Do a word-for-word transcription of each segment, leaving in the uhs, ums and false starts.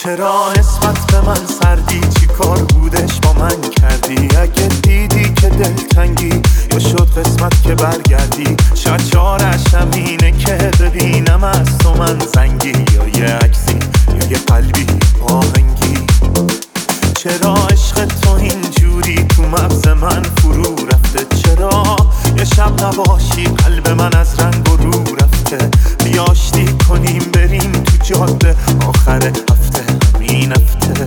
چرا نسبت به من سردی؟ چی کار بودش با من کردی؟ اگه دیدی که دلتنگی یا شد قسمت که برگردی، شاید چارش همینه که ببینم از تو من زنگی، یا یه عکسی یا یه قلبی آهنگی. چرا عشق تو اینجوری تو مغز من فرو رفته؟ چرا یه شب نباشی قلب من از رنگ و رو رفته؟ بیا آشتی کنیم بریم تو جاده آخر هفته، همین هفته.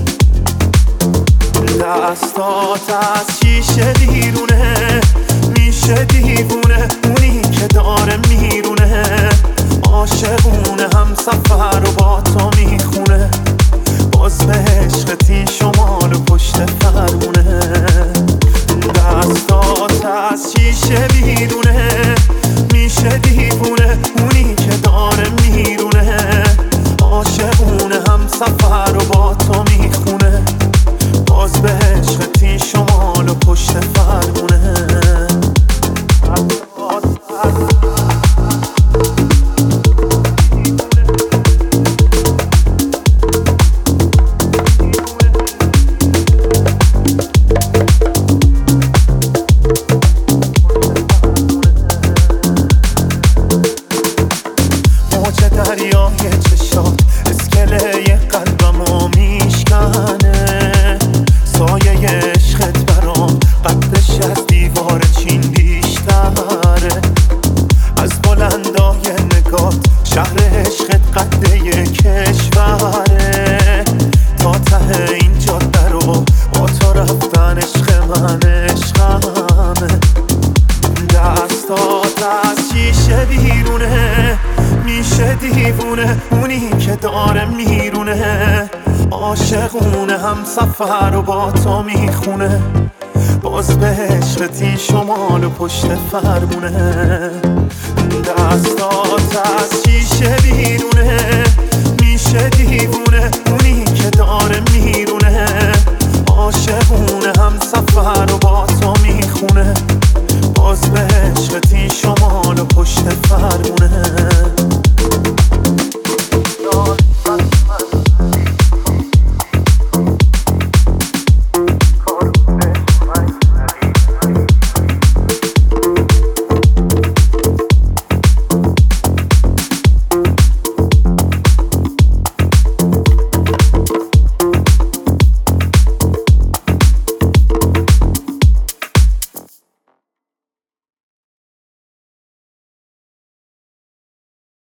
دستات از شیشه بیرونه، میشه دیوونه اونی که داره میرونه، عاشقونه هم سفر و با تو میخونه، باز به عشقت این شمال و پشت فرمونه. دستات از شیشه بیرونه، میشه دیوونه اونی که داره میرونه، عاشقونه هم سفر و با تو میخونه، باز به عشقت این شمال و پشت فرمونه. دریای چشات اسکله قلبمو میشکنه، سایه عشقت برام قدش از دیوار چین بیشتره، از بلندای نگات شهر عشقت قده کشوره، تا ته این جاده رو با تو رفتن عشق من عشقمه. دستات از شیشه بیرونه، میشه دیوونه اونی که داره میرونه، عاشقونه هم سفر و با تو میخونه، باز به عشقت این شمال و پشت فرمونه. دستات از شیشه بیرونه،